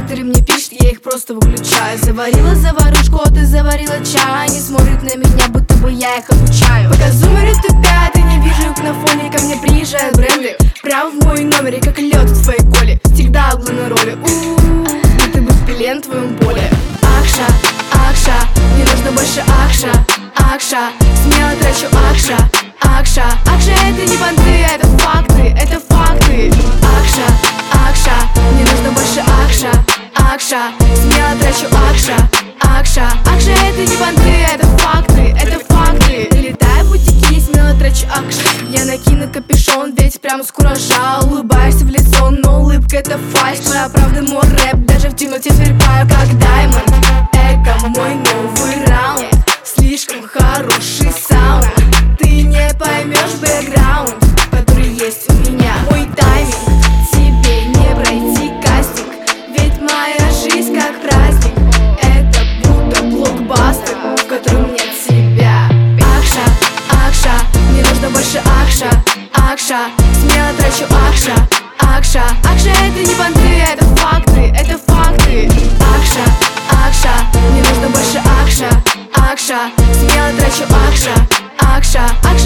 некоторые мне пишут, я их просто выключаю. Заварила заварушку, а ты заварила чай. Они смотрят на меня, будто бы я их обучаю. Пока зумеры тупят, я не вижу их на фоне. Ко мне приезжают бренды прямо в мой номер, и как лед в твоей коле. Всегда в главной роли. Будто бы пелен в твоем поле. Акша, Акша, мне нужно больше Акша, Акша, смело трачу Акша, Акша, Акша, это не понты, это факты, это факты. Акша, Акша, мне нужно больше Акша, Акша, смело трачу Акша, Акша, Акша, это не понты, это факты, это факты. Летаю в бутики, смело трачу Акша. Я накину капюшон, ведь прямо с куража. Улыбаешься в лицо, но улыбка это фальшь. Твоя правда мой рэп, даже в темноте сверкаю как даймонд. Эко мой новый раунд, слишком хороший саунд. Ты не поймешь бэкграунд, который есть у меня. Мой тайминг, тебе не пройти кастинг, ведь моя жизнь как праздник. Это будто блокбастер, в котором нет себя. Акша, Акша, мне нужно больше Акша, Акша, смело трачу Акша, Акша, Акша, это не понты, это факты, это факты. Акша, Акша, мне нужно больше Акша, Акша, смело трачу Акша, Акша, Акша.